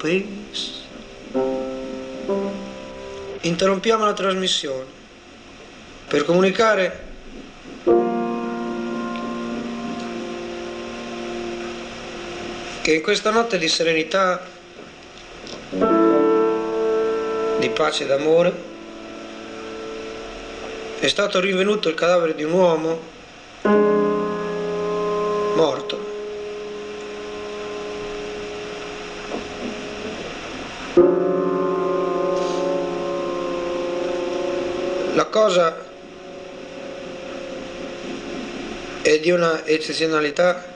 peace. Interrompiamo la trasmissione per comunicare che in questa notte di serenità, di pace ed amore, è stato rinvenuto il cadavere di un uomo morto. La cosa è di una eccezionalità